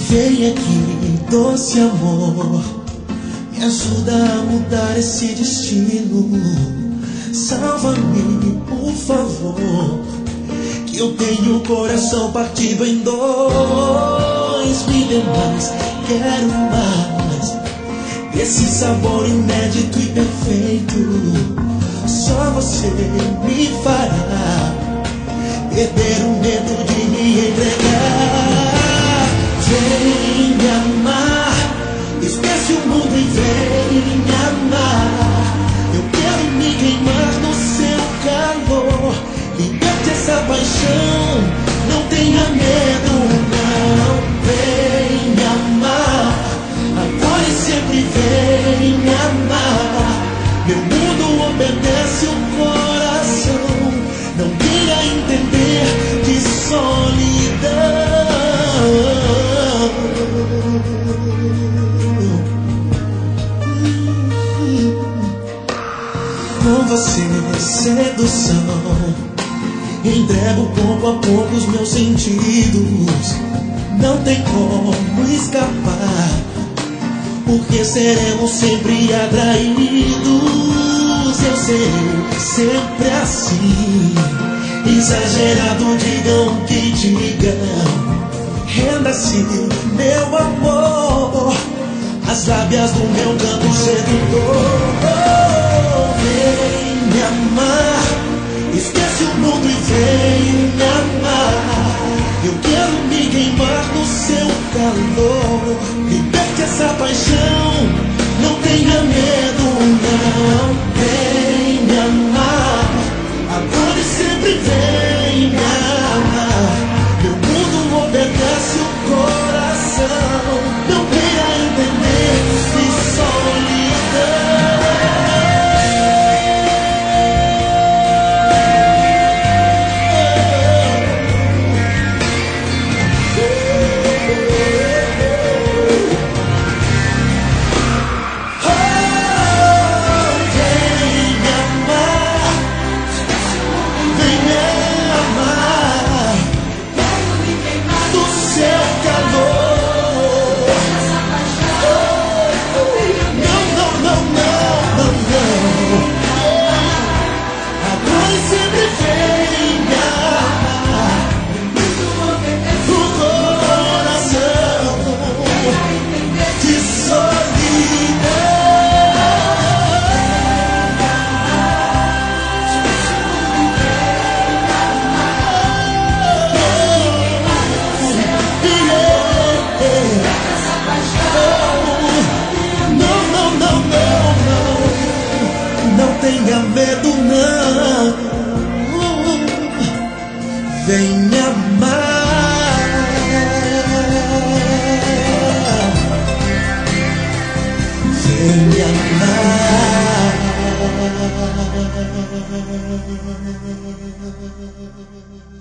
Vem aqui, doce amor, me ajuda a mudar esse destino. Salva-me, por favor, que eu tenho o coração partido em dois. Me dê mais, quero mais desse sabor inédito e perfeito. Só você me fará perder o medo de me entregar. Vem me amar, esquece o mundo e vem me amar. Eu quero me queimar no seu calor. Liberte essa paixão, não tenha medo, não. Vem me amar, agora e sempre vem me amar. Meu mundo obedece o coração, não queira entender de solidão. Com você, sedução, entrego pouco a pouco os meus sentidos. Não tem como escapar, porque seremos sempre atraídos. Eu serei sempre assim, exagerado, digam o que digam. Renda-se, meu amor, as lábias do meu canto sedutor. Vem me amar, esquece o mundo e vem me amar. Eu quero me queimar no seu calor. Liberte essa paixão, não tenha medo, não. Vem me amar, agora e sempre vem me amar. Meu mundo obedece o coração, não queira entender de solidão. Tenha medo, não. Vem me amar. Vem me amar.